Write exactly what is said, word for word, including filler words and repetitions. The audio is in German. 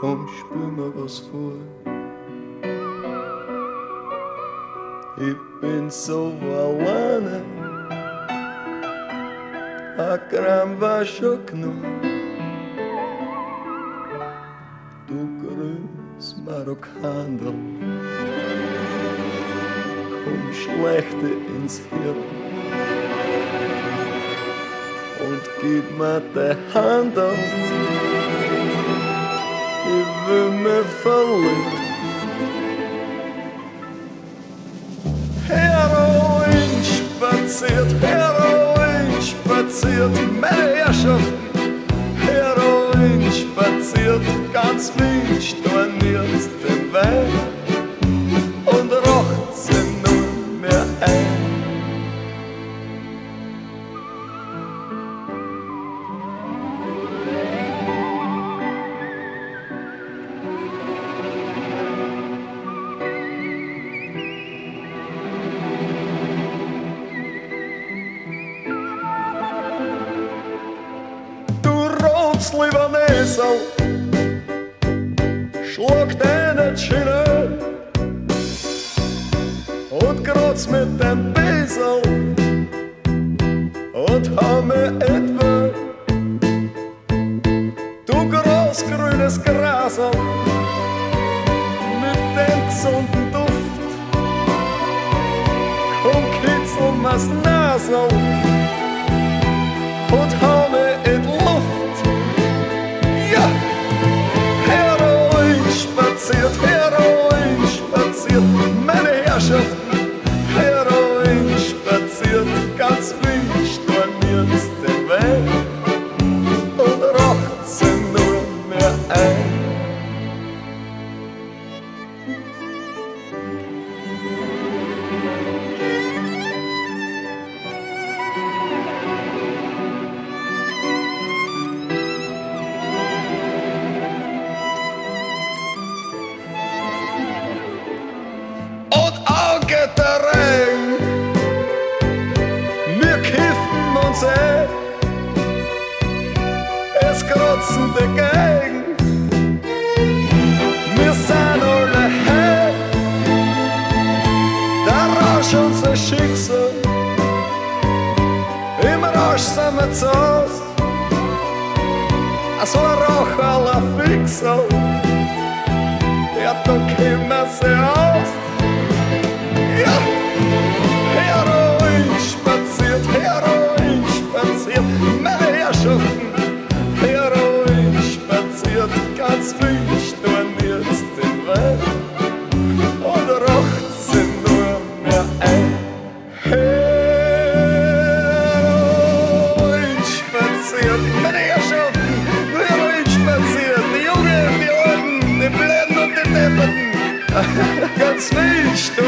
komm, spür mir was vor. Ich bin so alleine, ein Gramm war schon genug. Du grünes Marokkaner, komm schlechte ins Hirn und gib mir die Hand auf. Ich will mich verlieren. Heroin spaziert, Heroin spaziert, meine Herrschaften. Heroin spaziert, ganz Wien storniert den Wein und rocht sie nur mehr ein. Libanesel, schlag deine Schiene und kratz mit dem Besel und hau mir etwa. Du großgrünes Grasel mit dem gesunden Duft, komm kitzel mir's Nasel und hau mir in Luft. Heroin spaziert, Heroin spaziert, meine Herrschaften. Heroin spaziert, ganz Wien storniert den Wein und rocht sie nur mehr ein. Es kratzen dagegen, wir sind alle heim. Der Rausch unser Schicksal, im Rausch sind wir zu Hause. So ein Rauch aller Fixal, ja, da kommen sie aus. Ja, Heroin spaziert, Heroin spaziert, meine Herrschaften. Heroin spaziert, ganz Wien storniert den Wein und rocht sie nur mehr ein. Heroin spaziert, meine Herrschaften. Heroin spaziert, die Jungen, die Alten, die Blinden und die Depperten. Ganz Wien storniert